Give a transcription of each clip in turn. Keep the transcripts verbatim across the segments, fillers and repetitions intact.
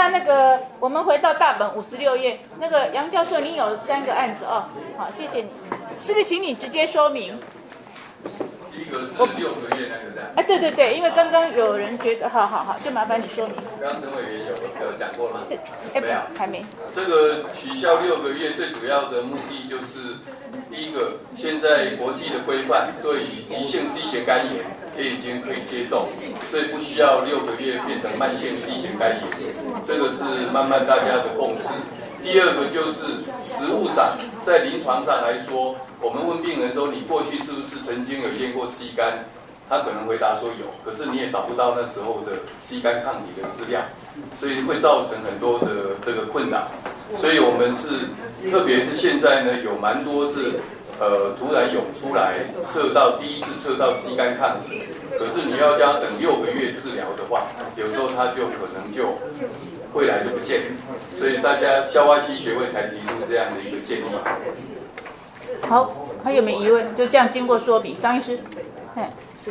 那那个我们回到大本五十六页，那个杨教授，你有三个案子哦，好，谢谢你，是不是请你直接说明？ 第一个是六个月那个的。 哎，对对对，因为刚刚有人觉得，好好好，就麻烦你说明。 刚刚陈委员有有讲过吗？ 哎， 没有， 还没。 这个取消六个月最主要的目的就是，第一个，现在国际的规范对于急性 C 型肝炎也已经可以接受，所以不需要六个月变成慢性 C 型肝炎，这个是慢慢大家的共识。第二个就是实务上，在临床上来说，我们问病人说你过去是不是曾经有验过 C 肝，他可能回答说有，可是你也找不到那时候的 C 肝抗体的资料，所以会造成很多的这个困扰。所以我们是，特别是现在呢，有蛮多是呃突然涌出来测到第一次测到 C 肝抗体，可是你要叫他等六个月治疗的话，有时候他就可能就未来就不见了。所以大家消化系学会才提出这样的一个建议。 好，还有没有疑问？就这样经过说明，张医师，哎，是。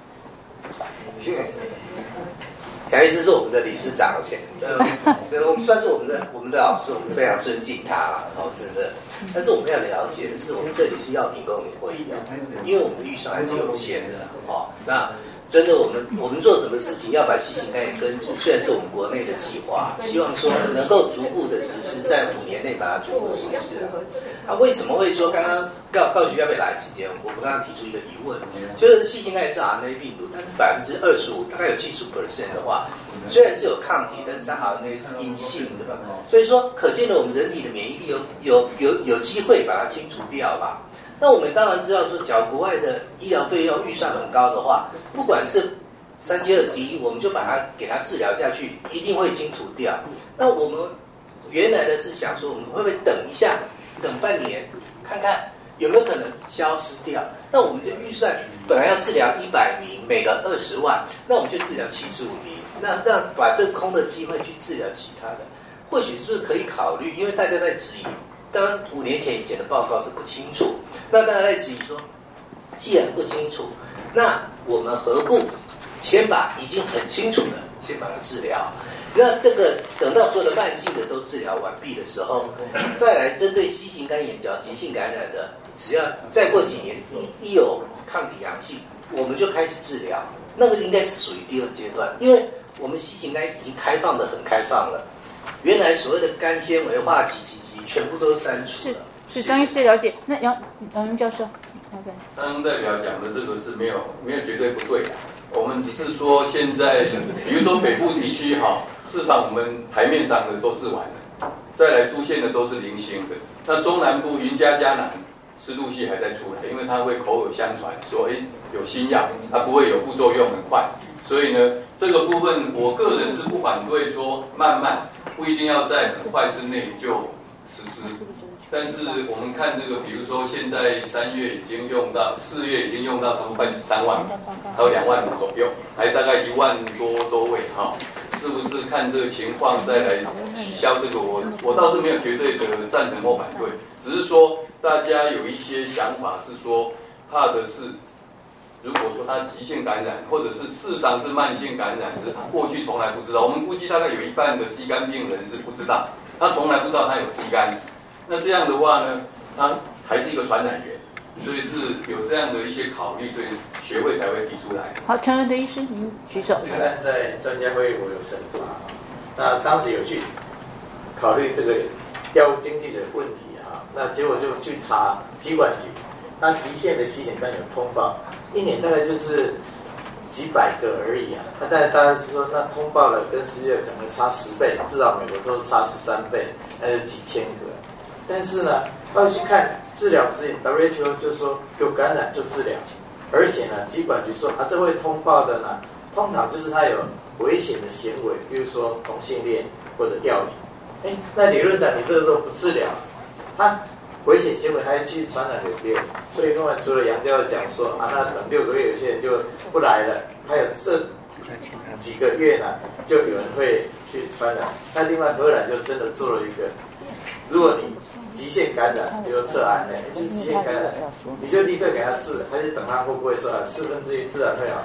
蒋医师是我们的理事长，呃，我们算是我们的我们的老师，我们非常尊敬他，哦，真的。但是我们要了解的是，我们这里是药品公民会议，因为我们的预算还是有限的，哦，那。真的，我们我们做什么事情要把 C 型肝炎根治，虽然是我们国内的计划，希望说能够逐步的实施，在五年内把它逐步实施。啊，为什么会说刚刚告告局要不要来几天？我们刚刚提出一个疑问，就是 C 型肝炎是 R N A 病毒，但是百分之二十五，大概有七十五 percent 的话，虽然是有抗体，但是它 R N A 是阴性的吧？所以说，可见的我们人体的免疫力有有有有机会把它清除掉吧。那我们当然知道说，假如国外的医疗费用预算很高的话，不管是三七二十一，我们就把它给它治疗下去，一定会清除掉。那我们原来的是想说，我们会不会等一下，等半年，看看有没有可能消失掉？那我们的预算本来要治疗一百名，每个二十万，那我们就治疗七十五名，那那把这空的机会去治疗其他的，或许是不是可以考虑？因为大家在质疑。当然，五年前以前的报告是不清楚，那大家在质疑说，既然不清楚，那我们何不先把已经很清楚的先把它治疗？那这个等到所有的慢性的都治疗完毕的时候，再来针对 C 型肝炎、急性感染的，只要再过几年一一有抗体阳性，我们就开始治疗。那个应该是属于第二阶段，因为我们 C 型肝已经开放的很开放了，原来所谓的肝纤维化及全部都删除了。 是是，张医师了解。那杨杨教授， 刚代表讲的这个是没有没有绝对不对的。我们只是说现在，比如说北部地区哈，市场我们台面上的都治完了，再来出现的都是零星的。那中南部云嘉嘉南是陆续还在出来，因为它会口耳相传，说哎有新药，它不会有副作用很快。所以呢，这个部分我个人是不反对说慢慢，不一定要在很快之内就实施，但是我们看这个，比如说现在三月已经用到，四月已经用到差不多快三万，还有两万五左右，还大概一万多多位哈，是不是看这个情况再来取消这个？我我倒是没有绝对的赞成或反对，只是说大家有一些想法是说，怕的是如果说他急性感染，或者是事实上是慢性感染，是过去从来不知道，我们估计大概有一半的 C 肝病人是不知道。他从来不知道他有 C 肝，那这样的话呢，他还是一个传染源，所以是有这样的一些考虑，所以学会才会提出来。 好，陈文德医师，您举手。 这个案在专家会议我有审查，那当时有去考虑这个药物经济学的问题啊，那结果就去查疾管局，它极限的C型肝有通报，一年大概就是几百个而已啊，那但当然是说，那通报了跟实际的可能差十倍，至少美国都是差十三倍，那就几千个。但是呢，要去看治疗指引 ，W H O 就说有感染就治疗，而且呢，疾管局说啊，这会通报的呢，通常就是他有危险的行为，比如说同性恋或者钓鱼。哎，那理论上你这个时候不治疗，他危险行为还去传染给别人，所以另外除了杨教授讲说啊，那等六个月有些人就不来了，还有这几个月呢，就有人会去传染。那另外荷兰就真的做了一个，如果你急性感染，比如测 R N A，就是急性感染，你就立刻给他治，还是等他会不会说啊四分之一自然会好，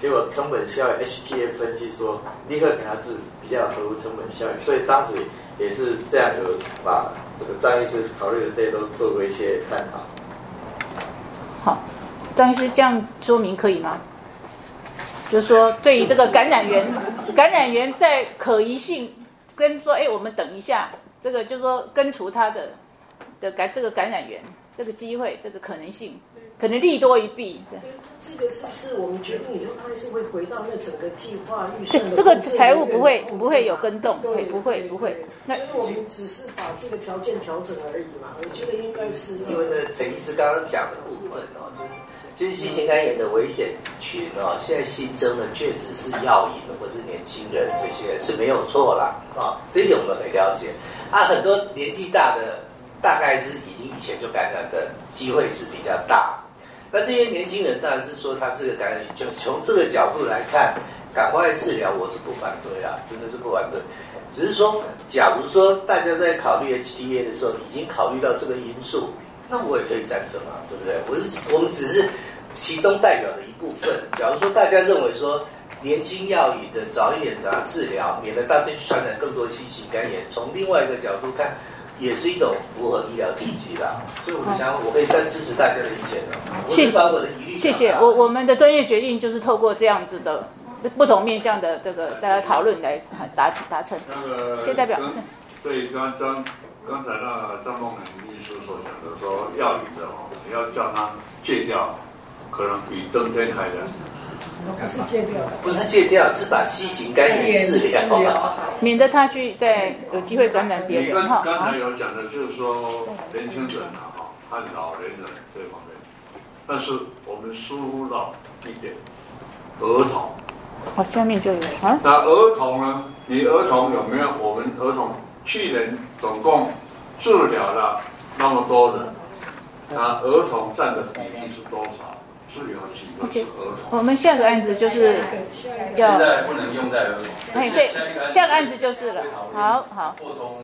结果成本效益 H T A 分析说立刻给他治比较合乎成本效益，所以当时也是这样有把这个张医师考虑的这些都做过一些探讨。 好，张医师这样说明可以吗？就是说，对于这个感染源，感染源在可疑性跟说，哎，我们等一下，这个就是说根除它的的感这个感染源，这个机会，这个可能性，可能利多于弊。 这个是不是我们决定以后，它还是会回到那整个计划预算的？ 这个财务不会不会有跟动，对，不会不会。 那所以我们只是把这个条件调整而已嘛，我觉得应该是。 因为呢，陈医师刚刚讲的部分哦，就是其实新型肝炎的危险群哦，现在新增的确实是药瘾或是年轻人这些是没有错啦啊，这一点我们很了解。啊，很多年纪大的，大概是已经以前就感染的机会是比较大。那这些年轻人当然是说他是个感染源，就从这个角度来看，赶快治疗我是不反对啦，真的是不反对。只是说，假如说大家在考虑 H T A 的时候，已经考虑到这个因素，那我也可以赞成啊，对不对？我是我们只是其中代表的一部分。假如说大家认为说年轻药瘾的早一点找他治疗，免得大家去传染更多新型肝炎，从另外一个角度看，也是一种符合医疗体系啦。所以我就想，我可以再支持大家的意见的。我是把我的疑虑谢谢。我我们的专业决定就是透过这样子的不同面向的这个大家讨论来达达成。 那个谢代表。 对，刚刚刚才那个张梦仁律师所讲的说，药瘾的哦，你要叫他戒掉，可能比登天还难。 不是戒掉， 不是戒掉，是把新型肝炎治疗， 免得他去再有机会感染别人。 你刚刚才有讲的就是说年轻人啊，哈，和老年人这方面，但是我们疏忽到一点，儿童。 好，下面就有啊。 那儿童呢？你儿童有没有？我们儿童去年总共治疗了那么多人，那儿童占的比例是多少？是有几个是儿童？ 我们下个案子就是要。 现在不能用在儿童。 哎，对，下个案子就是了。好好。